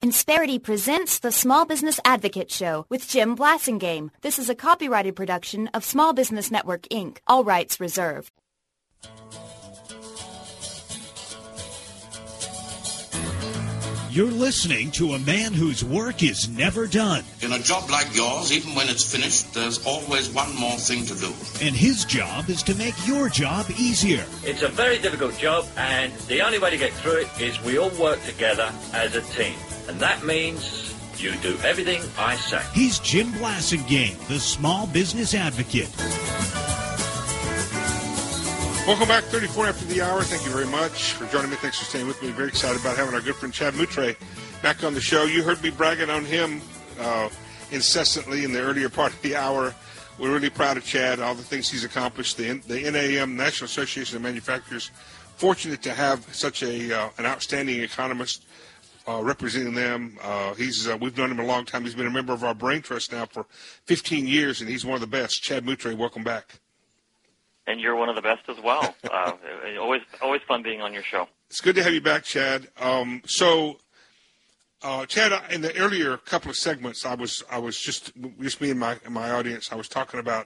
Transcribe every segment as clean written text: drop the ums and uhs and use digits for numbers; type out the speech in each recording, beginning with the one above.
Insperity presents the Small Business Advocate Show with Jim Blasingame. This is a copyrighted production of Small Business Network, Inc., all rights reserved. You're listening to a man whose work is never done. In a job like yours, even when it's finished, there's always one more thing to do. And his job is to make your job easier. It's a very difficult job, and the only way to get through it is we all work together as a team. And that means you do everything I say. He's Jim Blasingame, the Small Business Advocate. Welcome back, 34 after the hour. Thank you very much for joining me. Thanks for staying with me. Very excited about having our good friend Chad Moutre back on the show. You heard me bragging on him incessantly in the earlier part of the hour. We're really proud of Chad, all the things he's accomplished. The NAM, National Association of Manufacturers, fortunate to have such an outstanding economist representing them. We've known him a long time. He's been a member of our Brain Trust now for 15 years, and he's one of the best. Chad Moutre, welcome back. And you're one of the best as well. Always fun being on your show. It's good to have you back, Chad. Chad, in the earlier couple of segments, I was just me and my audience. I was talking about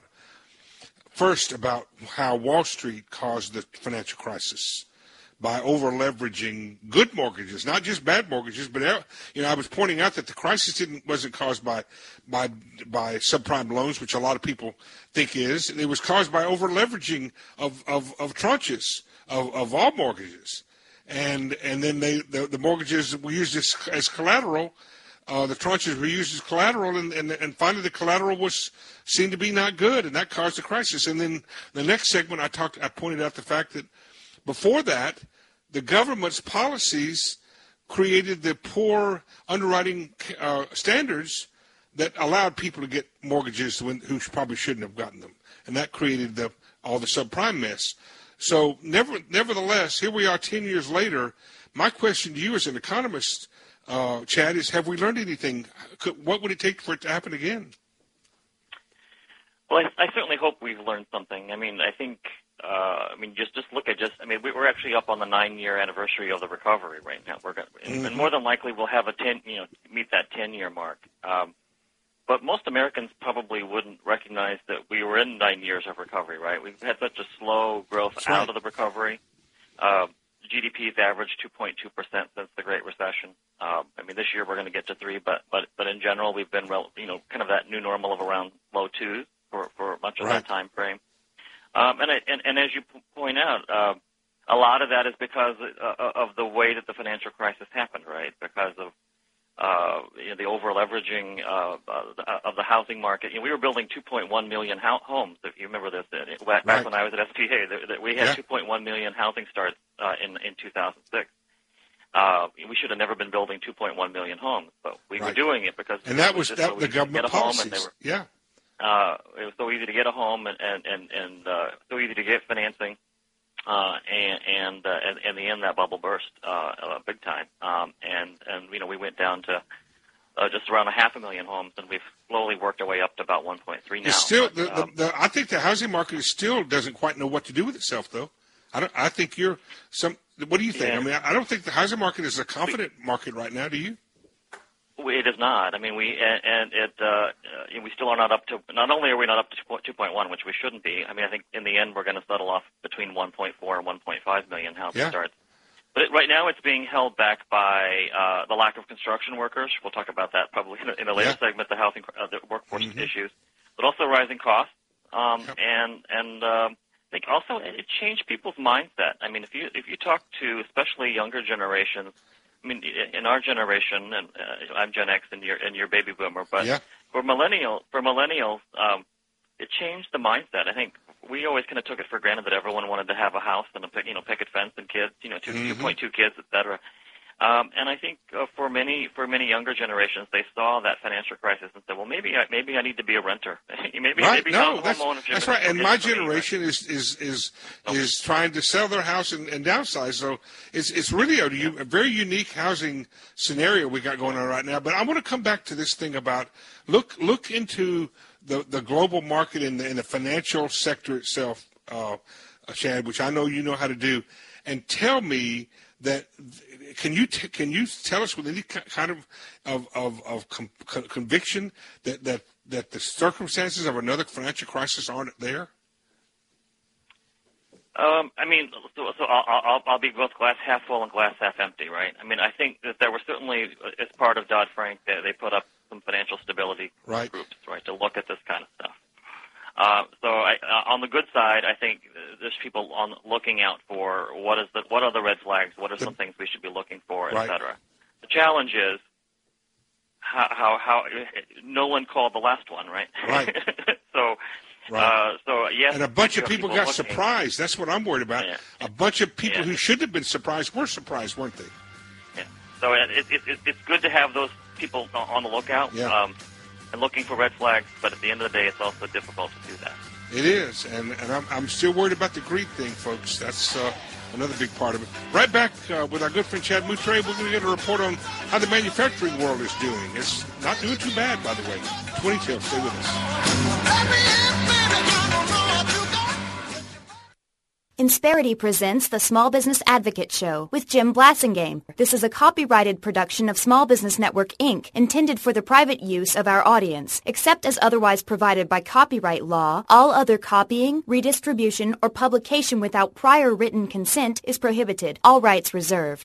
how Wall Street caused the financial crisis by over-leveraging good mortgages, not just bad mortgages, but I was pointing out that the crisis wasn't caused by subprime loans, which a lot of people think is. It was caused by over-leveraging of tranches of all mortgages, and then the mortgages were used as collateral. The tranches were used as collateral, and finally the collateral seemed to be not good, and that caused the crisis. And then the next segment, I pointed out the fact that before that, the government's policies created the poor underwriting standards that allowed people to get mortgages who probably shouldn't have gotten them, and that created all the subprime mess. So nevertheless, here we are 10 years later. My question to you as an economist, Chad, is have we learned anything? What would it take for it to happen again? Well, I certainly hope we've learned something. Just look at we're actually up on the 9-year anniversary of the recovery right now. And more than likely we'll have meet that 10-year mark. But most Americans probably wouldn't recognize that we were in 9 years of recovery, right? We've had such a slow growth out of the recovery. GDP's averaged 2.2% since the Great Recession. This year we're going to get to 3%, but in general we've been, kind of that new normal of around low 2s for much of that time frame. And as you point out, a lot of that is because of the way that the financial crisis happened, right? Because of the over-leveraging of the housing market. We were building 2.1 million homes. If you remember this, back when I was at SPA, we had 2.1 million housing starts in 2006. We should have never been building 2.1 million homes, but we were doing it because and that was the government policies. It was so easy to get a home and so easy to get financing, and in the end that bubble burst big time. We went down to just around 500,000 homes, and we've slowly worked our way up to about 1.3 now. It's still, I think the housing market still doesn't quite know what to do with itself, though. I think what do you think? Yeah. I don't think the housing market is a confident market right now. Do you? It is not. We still are not up to. Not only are we not up to 2.1, which we shouldn't be. I think in the end we're going to settle off between 1.4 and 1.5 million housing starts. But right now it's being held back by the lack of construction workers. We'll talk about that probably in a later segment. The housing, the workforce issues, but also rising costs. And I think also it changed people's mindset. If you talk to especially younger generations. In our generation, and I'm Gen X and you're baby boomer, but for millennials, it changed the mindset. I think we always kind of took it for granted that everyone wanted to have a house and a picket fence and kids, 2.2 kids, et cetera. And I think for many younger generations, they saw that financial crisis and said, well, maybe I need to be a renter. That's right. And my generation is trying to sell their house and downsize. So it's really a very unique housing scenario we got going on right now. But I want to come back to this thing about look into the global market and the financial sector itself, Chad, which I know you know how to do, and tell me that can you tell us with any kind of conviction that the circumstances of another financial crisis aren't there? I mean, so I'll be both glass half full and glass half empty, right? I mean, I think that there were certainly, as part of Dodd-Frank, they put up some financial stability groups, right, to look at this kind of stuff. So on the good side, I think there's people looking out for what are the red flags, what are some things we should be looking for, et cetera. The challenge is how no one called the last one, right? Right. So yes, and a bunch of people got looking. surprised. That's what I'm worried about. Yeah. A bunch of people who should have been surprised were surprised, weren't they? Yeah. So it's good to have those people on the lookout and looking for red flags. But at the end of the day, it's also difficult to do that. It is, and I'm still worried about the greed thing, folks. That's another big part of it. Right back with our good friend Chad Moutre. We're going to get a report on how the manufacturing world is doing. It's not doing too bad, by the way. 20 till. Stay with us. Insperity presents the Small Business Advocate Show with Jim Blasingame. This is a copyrighted production of Small Business Network, Inc., intended for the private use of our audience. Except as otherwise provided by copyright law, all other copying, redistribution, or publication without prior written consent is prohibited. All rights reserved.